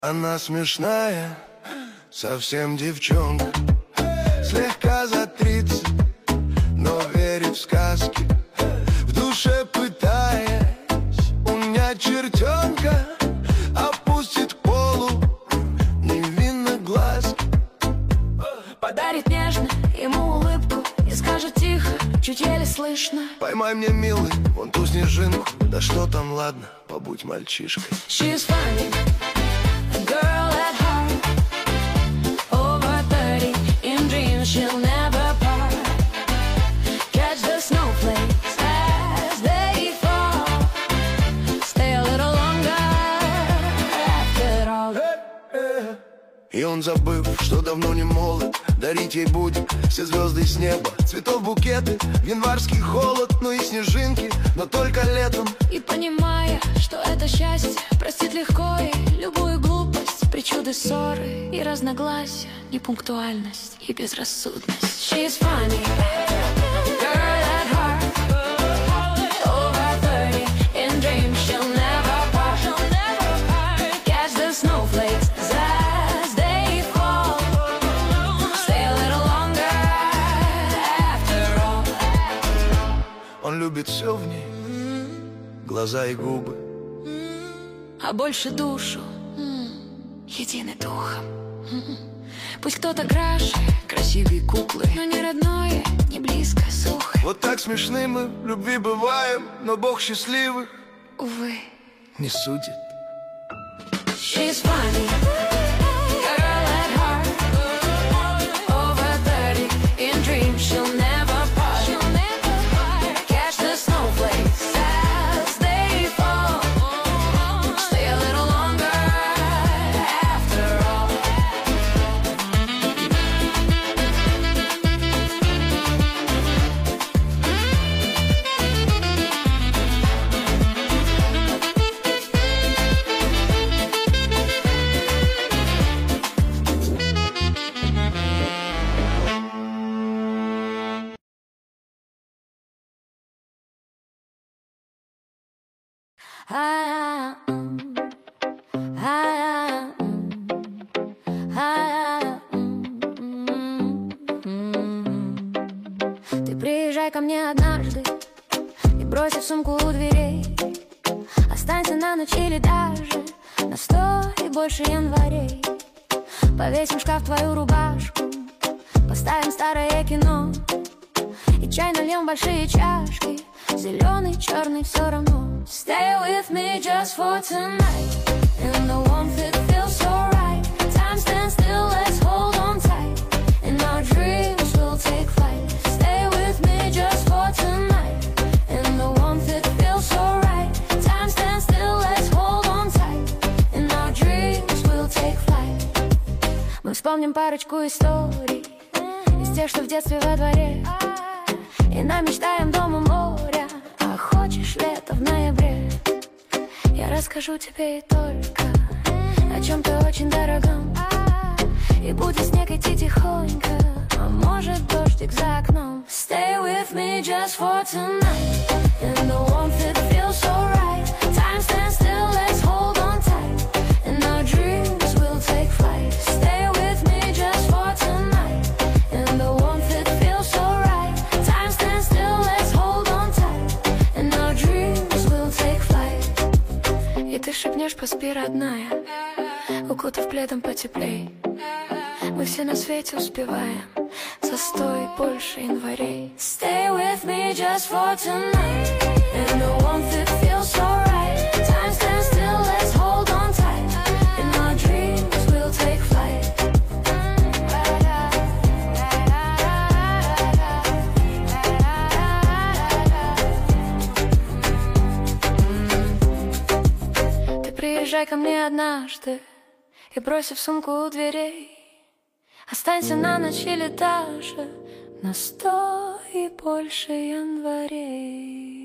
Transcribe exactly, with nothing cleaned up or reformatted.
Она смешная, совсем девчонка, слегка за тридцать, но верит в сказки, в душе пытаясь унять чертенка, опустит к полу невинно глазки. Подарит нежно ему улыбку и скажет тихо, чуть еле слышно: поймай мне, милый, вон ту снежинку. Да что там, ладно, побудь мальчишкой. She's funny, a girl at heart, over thirty, in dreams she'll never part. Catch the snowflakes as they fall, stay a little longer after all. И он, забыв, что давно не молод, дарить ей будет все звезды с неба, цветов букеты, в январский холод, ну и снежинки, но только летом. И понимая, что это счастье, простит легко и любую глупость, причуды, ссоры и разногласия, непунктуальность и безрассудность. She's funny, girl at heart, over thirty, in dreams she'll never part. Catch the snowflakes as they fall, stay a little longer after all. Он любит все в ней, глаза и губы, а больше душу, единый духом. Пусть кто-то краше, красивее куклы, но не родное, не близко, сухо. Вот так смешны мы в любви бываем, но Бог счастливых, увы, не судит. She's funny, girl at heart, over thirty, in dreams she'll never part. Catch the snowflakes as they fall, stay a little longer after all. А, а, а, Ты приезжай ко мне однажды и бросив сумку у дверей, останься на ночь или даже на сто и больше январей. Повесим в шкаф твою рубашку, поставим старое кино и чай нальем в большие чашки, зеленый, черный, все равно. Stay with me just for tonight, in the warmth it feels so right. Time stands still, let's hold on tight, and our dreams will take flight. Stay with me just for tonight, in the warmth it feels so right. Time stands still, let's hold on tight, and our dreams will take flight. Мы вспомним парочку историй из тех, что в детстве во дворе, и намечтаем дом у моря. А хочешь лето в ноябре? Я расскажу тебе и только о чем-то очень дорогом, и будет снег идти тихонько, а может дождик за окном. Stay with me just for tonight, in the warmth it feels so right. Time stands still, let's hold on tight, and our dreams will take flight. Stay with me just for tonight, in the warmth it feels so right. Time stands still, let's hold on tight, and our dreams will take flight. И ты шепнешь: поспи, родная, укутав пледом потеплей. Мы все на свете успеваем за сто и больше январей. Stay with me just for tonight, in the warmth it feels so right. Time stands still, let's hold on tight, and our dreams will take flight. Ты приезжай ко мне однажды и, бросив сумку у дверей, останься на ночь или даже на сто и больше январей.